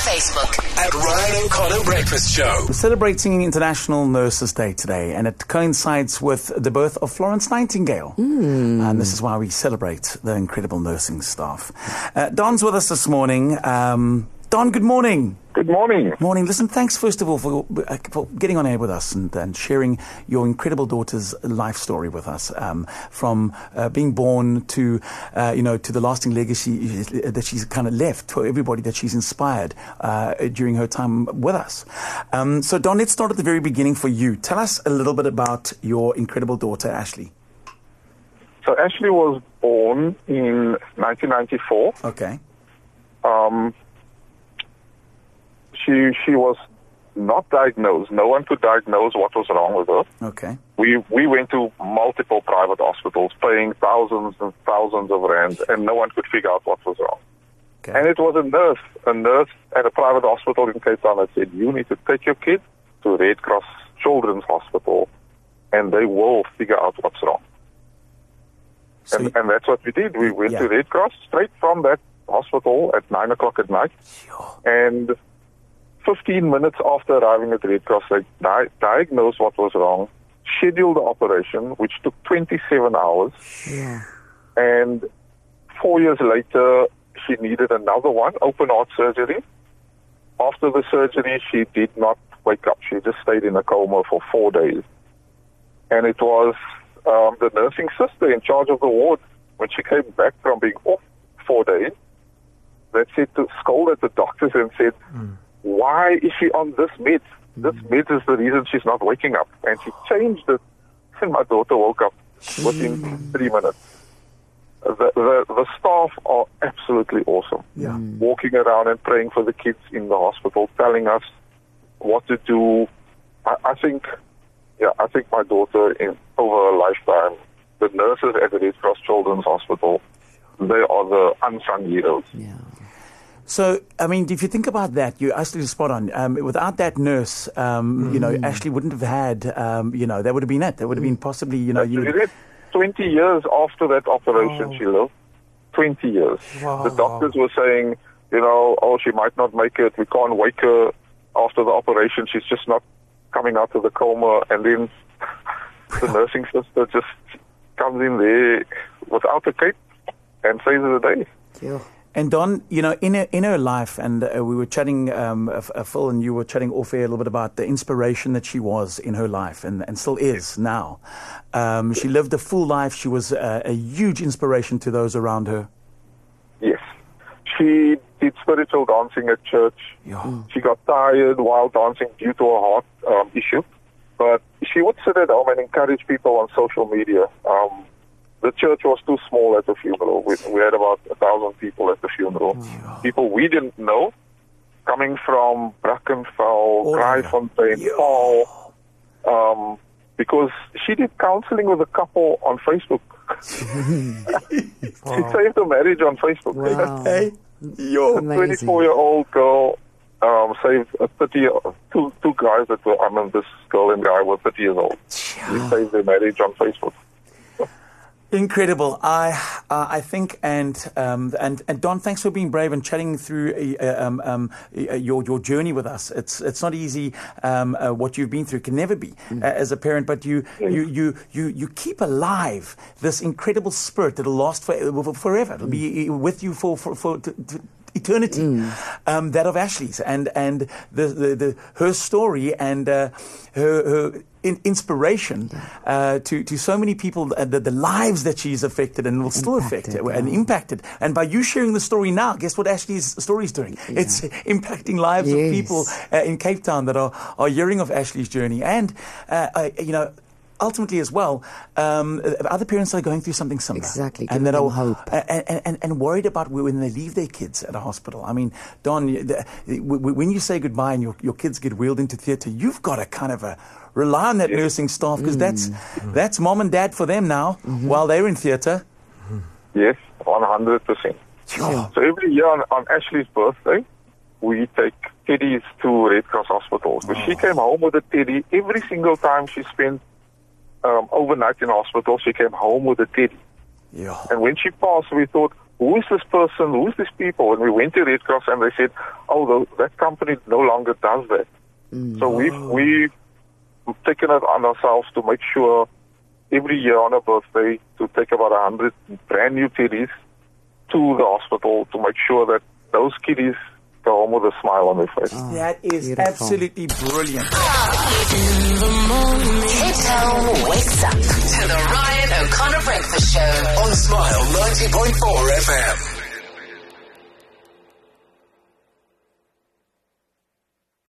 Facebook at Ryan O'Connor Breakfast Show. We're celebrating International Nurses Day today, and it coincides with the birth of Florence Nightingale. And this is why we celebrate the incredible nursing staff. Don's with us this morning. Don, good morning. Good morning. Morning. Listen, thanks first of all for getting on air with us and sharing your incredible daughter's life story with us, from being born to to the lasting legacy that she's kind of left for everybody that she's inspired during her time with us. So Don, let's start at the very beginning for you. Tell us a little bit about your incredible daughter, Ashley. So Ashley was born in 1994. Okay. She was not diagnosed. No one could diagnose what was wrong with her. Okay. We went to multiple private hospitals, paying thousands and thousands of rands, and no one could figure out what was wrong. Okay. And it was a nurse at a private hospital in Cape Town that said, you need to take your kid to Red Cross Children's Hospital, and they will figure out what's wrong. So and that's what we did. We went to Red Cross straight from that hospital at 9 o'clock at night, and 15 minutes after arriving at Red Cross, they diagnosed what was wrong, scheduled the operation, which took 27 hours. Yeah. And 4 years later, she needed another one, open heart surgery. After the surgery, she did not wake up. She just stayed in a coma for 4 days. And it was the nursing sister in charge of the ward, when she came back from being off 4 days, that scolded the doctors and said, why is she on this med? This med is the reason she's not waking up. And she changed it, and my daughter woke up within 3 minutes. The staff are absolutely awesome. Yeah. Walking around and praying for the kids in the hospital, telling us what to do. I think my daughter, over her lifetime, the nurses at the Red Cross Children's Hospital, they are the unsung heroes. Yeah. So, I mean, if you think about that, you're absolutely spot on. Without that nurse, Ashley wouldn't have had, that would have been it. That would have been possibly, You 20 years after that operation, she lived. 20 years. Wow. The doctors were saying, she might not make it. We can't wake her after the operation. She's just not coming out of the coma. And then the nursing sister just comes in there without a cape and saves the day. Yeah. And Don, in her life, and we were chatting, Phil and you were chatting off air a little bit about the inspiration that she was in her life and still is now. She lived a full life. She was a huge inspiration to those around her. Yes. She did spiritual dancing at church. Yeah. She got tired while dancing due to a heart issue. But she would sit at home and encourage people on social media. The church was too small at the funeral. We had about 1,000 people at the funeral. Yeah. People we didn't know, coming from Brackenfell, Kraaifontein, Paul, because she did counseling with a couple on Facebook. She saved a marriage on Facebook. Wow. Hey, A 24-year-old girl saved two guys that were, this girl and guy were 30 years old. He saved their marriage on Facebook. Incredible. I think, and Don, thanks for being brave and chatting through your journey with us. It's not easy what you've been through. It can never be as a parent, but you keep alive this incredible spirit that'll last forever. It'll be with you for eternity. That of Ashley's and her story and her inspiration to so many people, the lives that she's affected and will still affect and impacted. And by you sharing the story now, guess what Ashley's story is doing? Yeah. It's impacting lives of people in Cape Town that are hearing of Ashley's journey. And, ultimately as well, other parents are going through something similar. Exactly. And that are hope. And worried about when they leave their kids at a hospital. I mean, Don, when you say goodbye and your kids get wheeled into theatre, you've got to kind of rely on that nursing staff, because that's mom and dad for them now while they're in theatre. Yes, 100%. Sure. So every year on Ashley's birthday, we take teddies to Red Cross hospitals. But she came home with a teddy every single time she spent overnight in hospital. She came home with a teddy. Yeah. And when she passed, we thought, who is this person, who is these people? And we went to Red Cross and they said, that company no longer does that. So we've taken it on ourselves to make sure every year on a birthday to take about 100 brand new kiddies to the hospital to make sure that those kiddies go home with a smile on their face. That is beautiful. absolutely brilliant. Cape Town wakes up to the Ryan O'Connor Breakfast Show On Smile 90.4 FM.